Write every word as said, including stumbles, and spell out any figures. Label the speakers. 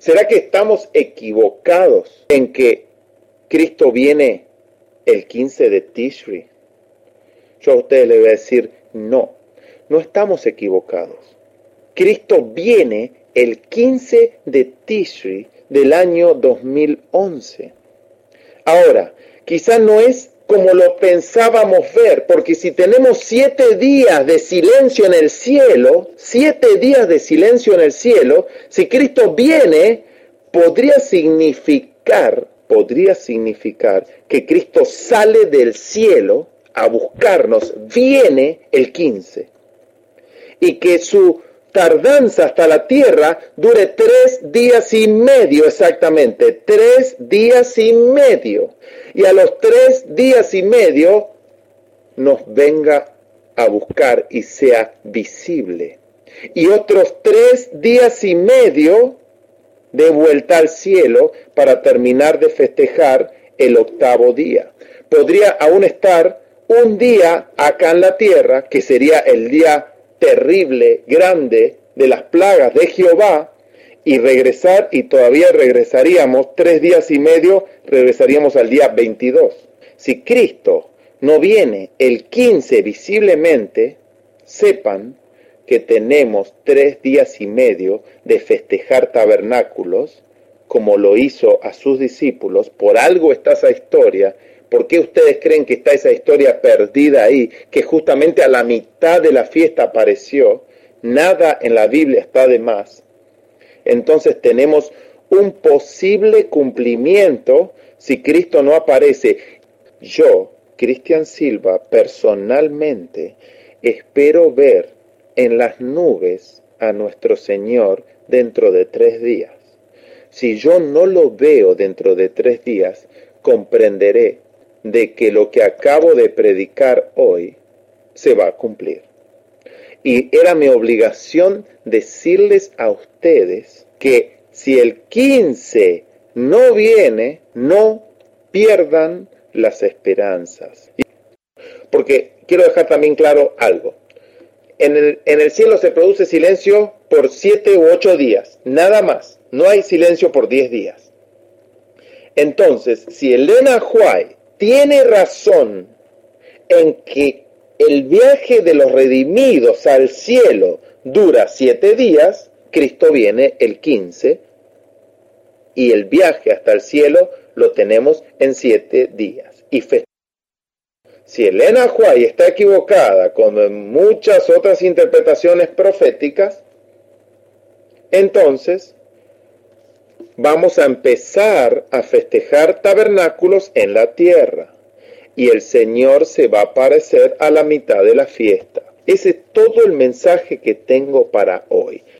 Speaker 1: ¿Será que estamos equivocados en que Cristo viene el quince de Tishri? Yo a ustedes les voy a decir, no, no estamos equivocados. Cristo viene el quince de Tishri del año dos mil once. Ahora, quizás no es como lo pensábamos ver, porque si tenemos siete días de silencio en el cielo, siete días de silencio en el cielo, si Cristo viene, podría significar, podría significar que Cristo sale del cielo a buscarnos, viene el quince, y que su tardanza hasta la tierra dure tres días y medio exactamente, tres días y medio. Y a los tres días y medio nos venga a buscar y sea visible. Y otros tres días y medio de vuelta al cielo para terminar de festejar el octavo día. Podría aún estar un día acá en la tierra, que sería el día terrible, grande de las plagas de Jehová, y regresar, y todavía regresaríamos tres días y medio, regresaríamos al día veintidós. Si Cristo no viene el quince visiblemente, sepan que tenemos tres días y medio de festejar tabernáculos, como lo hizo a sus discípulos. Por algo está esa historia. ¿Por qué ustedes creen que está esa historia perdida ahí, que justamente a la mitad de la fiesta apareció? Nada en la Biblia está de más. Entonces tenemos un posible cumplimiento si Cristo no aparece. Yo, Cristian Silva, personalmente, espero ver en las nubes a nuestro Señor dentro de tres días. Si yo no lo veo dentro de tres días, comprenderé de que lo que acabo de predicar hoy se va a cumplir. Y era mi obligación decirles a ustedes que si el quince no viene, no pierdan las esperanzas. Porque quiero dejar también claro algo. En el, en el cielo se produce silencio por siete u ocho días, nada más. No hay silencio por diez días. Entonces, si Elena White tiene razón en que el viaje de los redimidos al cielo dura siete días, Cristo viene el quince, y el viaje hasta el cielo lo tenemos en siete días. Y fe- si Elena White está equivocada, como en muchas otras interpretaciones proféticas, entonces vamos a empezar a festejar tabernáculos en la tierra. Y el Señor se va a aparecer a la mitad de la fiesta. Ese es todo el mensaje que tengo para hoy.